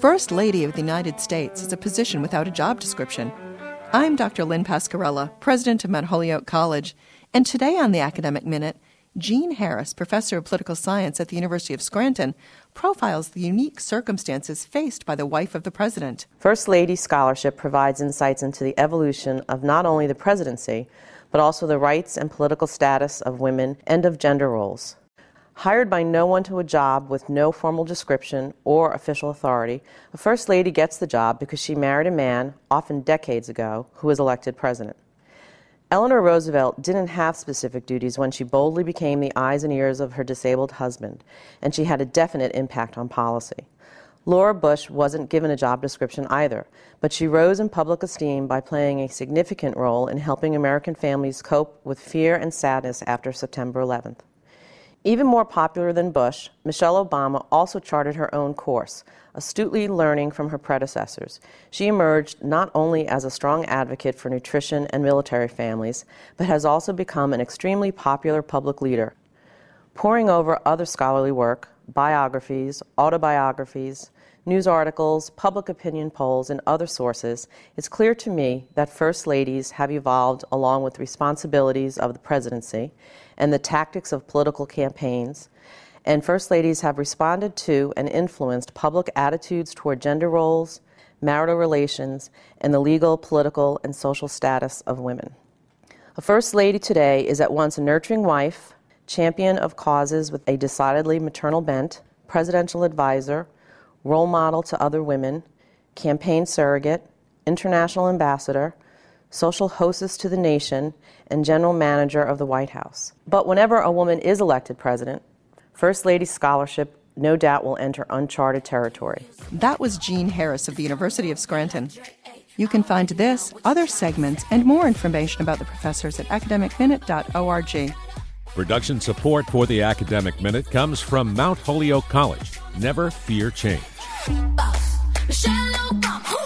First Lady of the United States is a position without a job description. I'm Dr. Lynn Pascarella, president of Mount Holyoke College, and today on the Academic Minute, Jean Harris, professor of political science at the University of Scranton, profiles the unique circumstances faced by the wife of the president. First Lady scholarship provides insights into the evolution of not only the presidency, but also the rights and political status of women and of gender roles. Hired by no one to a job with no formal description or official authority, a First Lady gets the job because she married a man, often decades ago, who was elected president. Eleanor Roosevelt didn't have specific duties when she boldly became the eyes and ears of her disabled husband, and she had a definite impact on policy. Laura Bush wasn't given a job description either, but she rose in public esteem by playing a significant role in helping American families cope with fear and sadness after September 11th. Even more popular than Bush, Michelle Obama also charted her own course, astutely learning from her predecessors. She emerged not only as a strong advocate for nutrition and military families, but has also become an extremely popular public leader. Poring over other scholarly work, biographies, autobiographies, news articles, public opinion polls, and other sources, it's clear to me that First Ladies have evolved along with responsibilities of the presidency and the tactics of political campaigns, and First Ladies have responded to and influenced public attitudes toward gender roles, marital relations, and the legal, political, and social status of women. A First Lady today is at once a nurturing wife, champion of causes with a decidedly maternal bent, presidential advisor, role model to other women, campaign surrogate, international ambassador, social hostess to the nation, and general manager of the White House. But whenever a woman is elected president, First Lady scholarship no doubt will enter uncharted territory. That was Jean Harris of the University of Scranton. You can find this, other segments, and more information about the professors at academicminute.org. Production support for the Academic Minute comes from Mount Holyoke College. Never fear change. Michelle Obama.